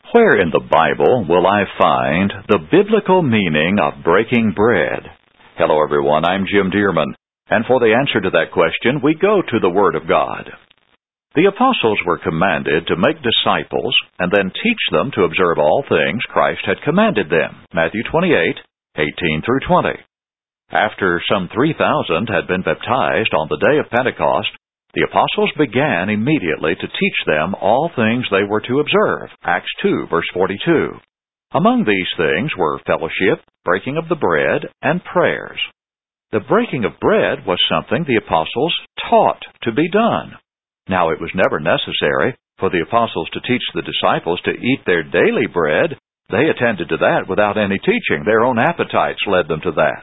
Where in the Bible will I find the biblical meaning of breaking bread? Hello everyone, I'm Jim Dearman, and for the answer to that question, we go to the Word of God. The apostles were commanded to make disciples and then teach them to observe all things Christ had commanded them. Matthew 28:18 through 20. After some 3,000 had been baptized on the day of Pentecost, the apostles began immediately to teach them all things they were to observe. Acts 2, verse 42. Among these things were fellowship, breaking of the bread, and prayers. The breaking of bread was something the apostles taught to be done. Now it was never necessary for the apostles to teach the disciples to eat their daily bread. They attended to that without any teaching. Their own appetites led them to that.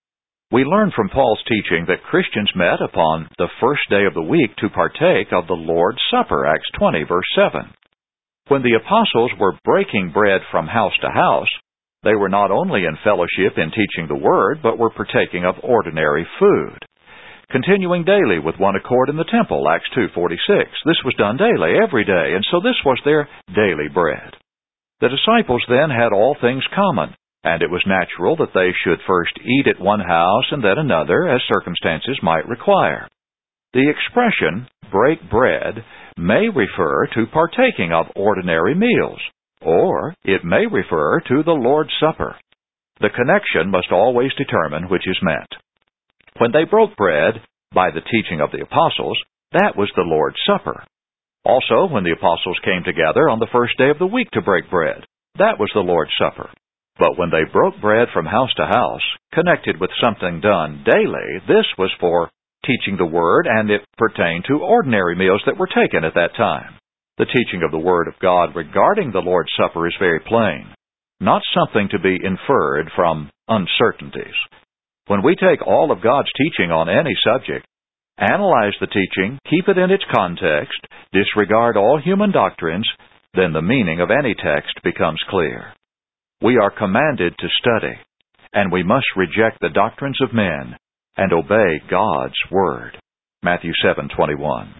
We learn from Paul's teaching that Christians met upon the first day of the week to partake of the Lord's Supper, Acts 20, verse 7. When the apostles were breaking bread from house to house, they were not only in fellowship in teaching the Word, but were partaking of ordinary food. Continuing daily with one accord in the temple, Acts 2:46. This was done daily, every day, and so this was their daily bread. The disciples then had all things common, and it was natural that they should first eat at one house and then another, as circumstances might require. The expression, break bread, may refer to partaking of ordinary meals, or it may refer to the Lord's Supper. The connection must always determine which is meant. When they broke bread, by the teaching of the apostles, that was the Lord's Supper. Also, when the apostles came together on the first day of the week to break bread, that was the Lord's Supper. But when they broke bread from house to house, connected with something done daily, this was for teaching the Word, and it pertained to ordinary meals that were taken at that time. The teaching of the Word of God regarding the Lord's Supper is very plain, not something to be inferred from uncertainties. When we take all of God's teaching on any subject, analyze the teaching, keep it in its context, disregard all human doctrines, then the meaning of any text becomes clear. We are commanded to study, and we must reject the doctrines of men and obey God's Word. Matthew 7:21.